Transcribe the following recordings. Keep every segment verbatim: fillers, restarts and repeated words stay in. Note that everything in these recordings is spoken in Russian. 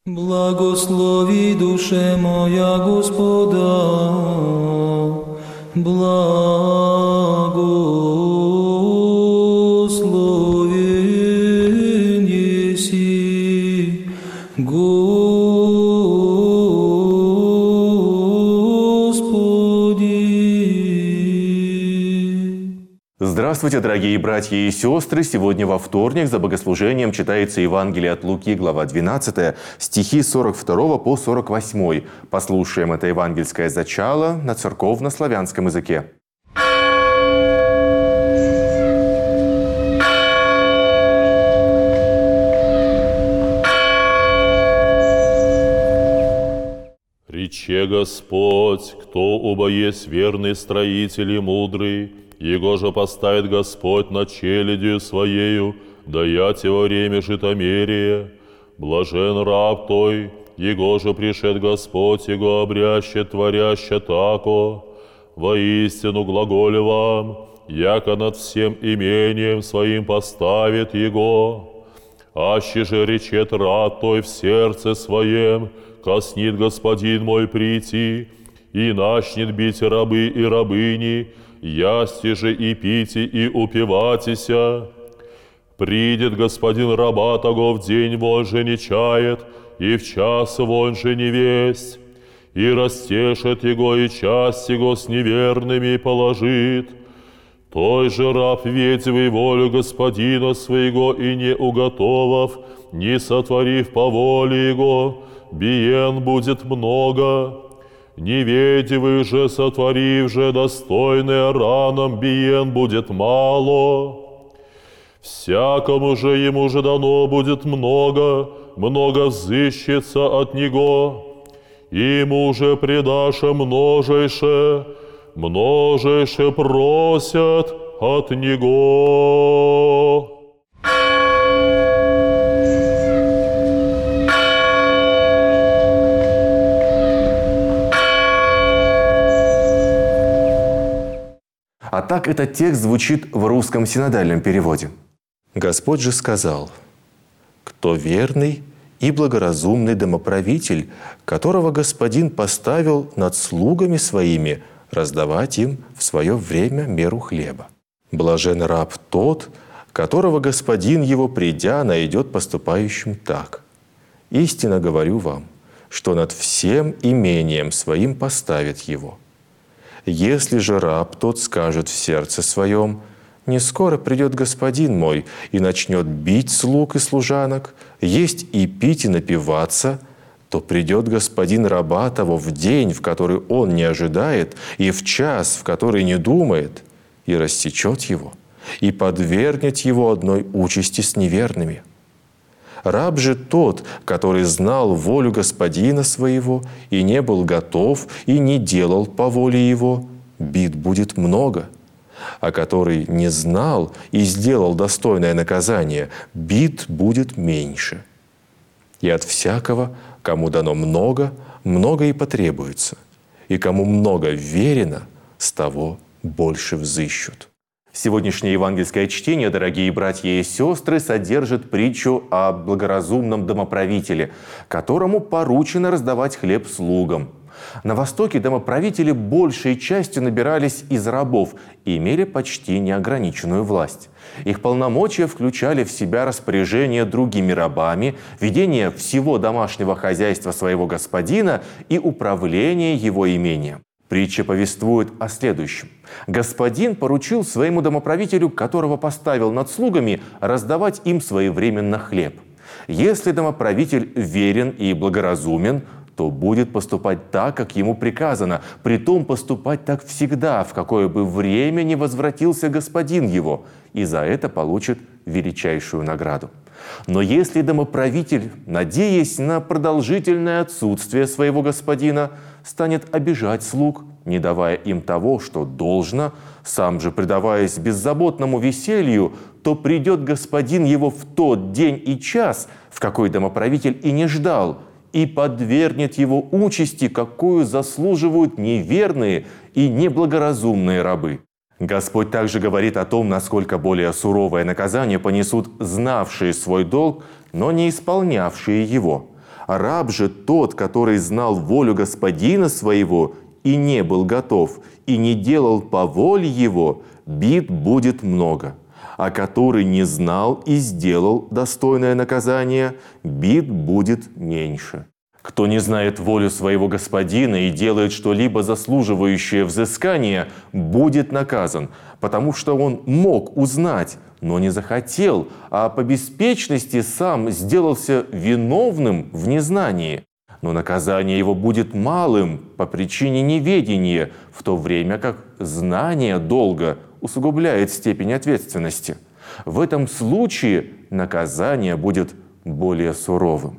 Благослови, душе моя, Господа, благословен еси, Господи. Здравствуйте, дорогие братья и сестры! Сегодня во вторник за богослужением читается Евангелие от Луки, глава двенадцатая, стихи с сорок второго по сорок восьмой. Послушаем это евангельское зачало на церковно-славянском языке. Рече Господь, кто убо есть верный строитель и мудрый, его же поставит Господь на челядью своею, даять его время житомерие. Блажен раб той, его же пришед Господь, его обряще, творяще тако. Воистину глаголю вам, яко над всем имением своим поставит его. Аще же речет раб той в сердце своем, коснит Господин мой прийти, и начнет бить рабы и рабыни, ясти же и пите, и упиватися. Придет Господин раба того в день вон же не чает, и в час вон же не весть, и растешит его, и часть его с неверными положит. Той же раб, ведьвый волю Господина своего, и не уготовав, не сотворив по воле его, биен будет много. Неведивый же, сотворив же, достойный раном, биен будет мало. Всякому же ему же дано будет много, много взыщется от него. Ему же предаше множейше, множейше просят от него. А так этот текст звучит в русском синодальном переводе. Господь же сказал: «Кто верный и благоразумный домоправитель, которого Господин поставил над слугами своими раздавать им в свое время меру хлеба. Блажен раб тот, которого Господин его, придя, найдет поступающим так. Истинно говорю вам, что над всем имением своим поставит его. Если же раб тот скажет в сердце своем: не скоро придет господин мой и начнет бить слуг и служанок, есть и пить и напиваться, то придет господин раба того в день, в который он не ожидает, и в час, в который не думает, и рассечет его, и подвергнет его одной участи с неверными. Раб же тот, который знал волю господина своего и не был готов и не делал по воле его, бит будет много. А который не знал и сделал достойное наказание, бит будет меньше. И от всякого, кому дано много, много и потребуется, и кому много верено, с того больше взыщут». Сегодняшнее евангельское чтение, дорогие братья и сестры, содержит притчу о благоразумном домоправителе, которому поручено раздавать хлеб слугам. На Востоке домоправители большей частью набирались из рабов и имели почти неограниченную власть. Их полномочия включали в себя распоряжение другими рабами, ведение всего домашнего хозяйства своего господина и управление его имением. Притча повествует о следующем. Господин поручил своему домоправителю, которого поставил над слугами, раздавать им своевременно хлеб. Если домоправитель верен и благоразумен, то будет поступать так, как ему приказано, притом поступать так всегда, в какое бы время ни возвратился господин его, и за это получит величайшую награду. Но если домоправитель, надеясь на продолжительное отсутствие своего господина, станет обижать слуг, не давая им того, что должно, сам же предаваясь беззаботному веселью, то придет господин его в тот день и час, в какой домоправитель и не ждал, и подвергнет его участи, какую заслуживают неверные и неблагоразумные рабы. Господь также говорит о том, насколько более суровое наказание понесут знавшие свой долг, но не исполнявшие его. Раб же тот, который знал волю господина своего и не был готов, и не делал по воле его, бит будет много. А который не знал и сделал достойное наказание, бит будет меньше. Кто не знает волю своего господина и делает что-либо заслуживающее взыскания, будет наказан, потому что он мог узнать, но не захотел, а по беспечности сам сделался виновным в незнании. Но наказание его будет малым по причине неведения, в то время как знание долга усугубляет степень ответственности. В этом случае наказание будет более суровым.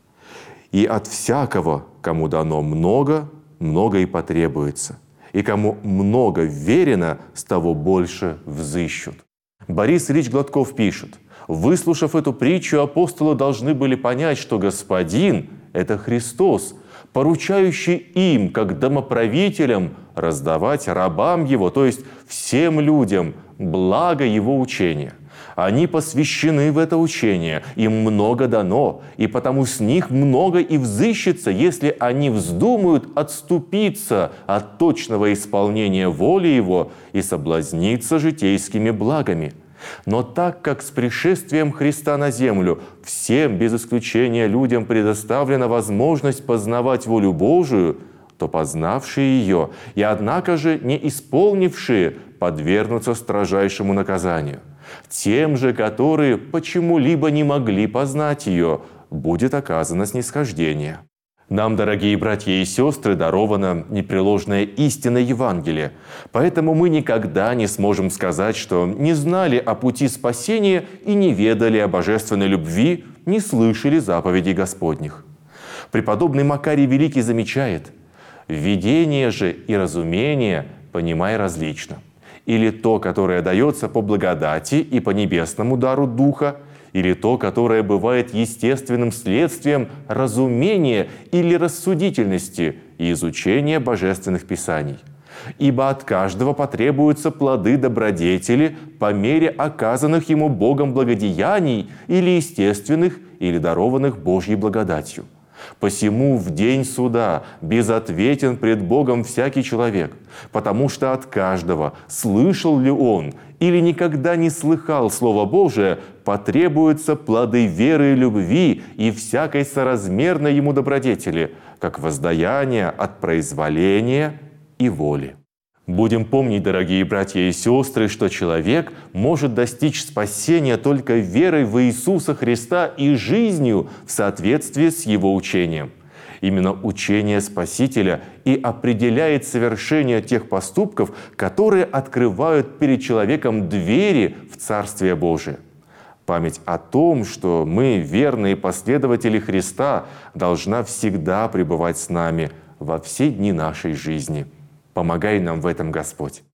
И от всякого, кому дано много, много и потребуется. И кому много верено, с того больше взыщут. Борис Ильич Гладков пишет: выслушав эту притчу, апостолы должны были понять, что Господин – это Христос, поручающий им, как домоправителям, раздавать рабам Его, то есть всем людям, благо Его учения. Они посвящены в это учение, им много дано, и потому с них много и взыщется, если они вздумают отступиться от точного исполнения воли Его и соблазниться житейскими благами. Но так как с пришествием Христа на землю всем без исключения людям предоставлена возможность познавать волю Божию, то познавшие ее и однако же не исполнившие подвергнутся строжайшему наказанию. Тем же, которые почему-либо не могли познать ее, будет оказано снисхождение. Нам, дорогие братья и сестры, дарована непреложная истина Евангелия, поэтому мы никогда не сможем сказать, что не знали о пути спасения и не ведали о божественной любви, не слышали заповедей Господних. Преподобный Макарий Великий замечает: «Видение же и разумение понимай различно. Или то, которое дается по благодати и по небесному дару Духа, или то, которое бывает естественным следствием разумения или рассудительности и изучения божественных писаний. Ибо от каждого потребуются плоды добродетели по мере оказанных ему Богом благодеяний или естественных, или дарованных Божьей благодатью. Посему в день суда безответен пред Богом всякий человек, потому что от каждого, слышал ли он или никогда не слыхал Слово Божие, потребуются плоды веры и любви и всякой соразмерной ему добродетели, как воздаяние от произволения и воли». Будем помнить, дорогие братья и сестры, что человек может достичь спасения только верой в Иисуса Христа и жизнью в соответствии с Его учением. Именно учение Спасителя и определяет совершение тех поступков, которые открывают перед человеком двери в Царствие Божие. Память о том, что мы, верные последователи Христа, должна всегда пребывать с нами во все дни нашей жизни. Помогай нам в этом, Господь.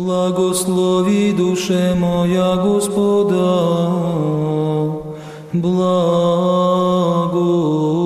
Благослови душе моя Господа, благо.